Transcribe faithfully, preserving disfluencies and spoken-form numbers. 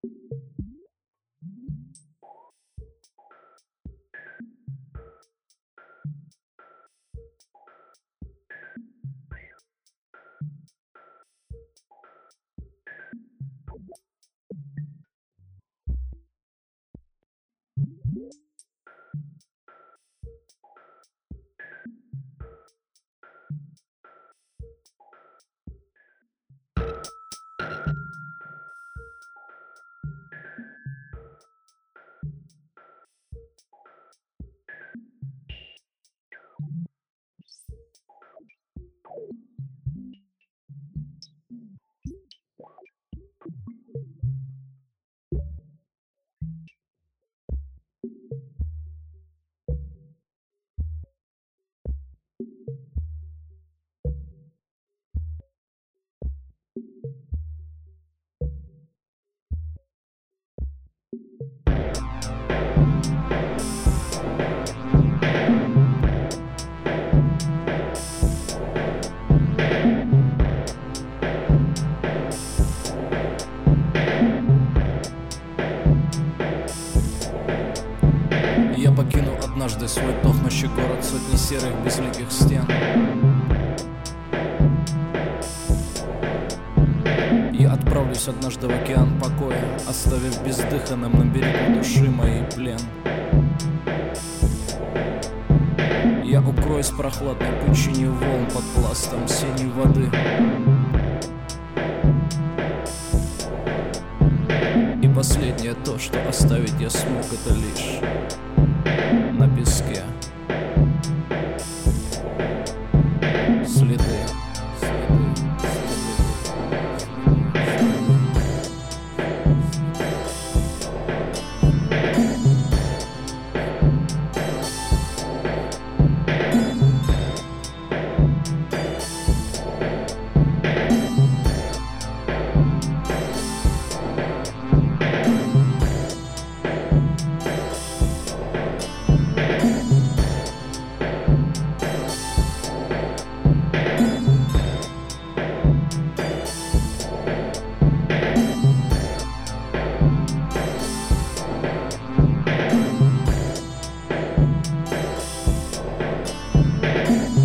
Я покину однажды свой тухнущий город, сотни серых безликих стен. Я отправлюсь однажды в океан покоя, оставив бездыханным на берегу души моей плен. Я укроюсь в прохладной пучине волн под пластом синей воды. И последнее то, что оставить я смог, это лишь на песке следы. Thank